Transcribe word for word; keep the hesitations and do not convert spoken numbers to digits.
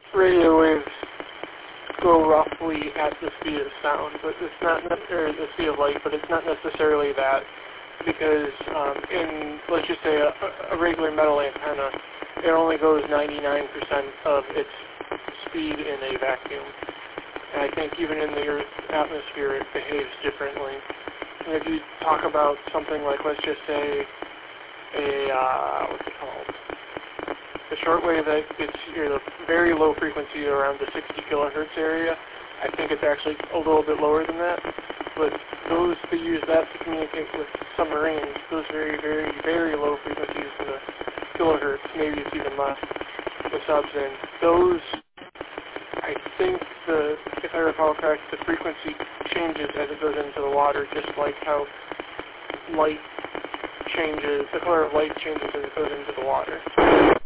radio waves go roughly at the speed of sound, but it's not necessarily the speed of light, but it's not necessarily that, because um, in, let's just say, a, a regular metal antenna, it only goes ninety-nine percent of its speed in a vacuum. And I think even in the Earth's atmosphere, it behaves differently. And if you talk about something like, let's just say, a, uh, what's it called? The shortwave that gets you know, very low frequency around the sixty kilohertz area, I think it's actually a little bit lower than that. But those that use that to communicate with submarines, those very, very, very low frequencies in the kilohertz, maybe it's even less, the subs in, those, I think, the, if I recall correct, the frequency changes as it goes into the water, just like how light changes, the color of light changes as it goes into the water.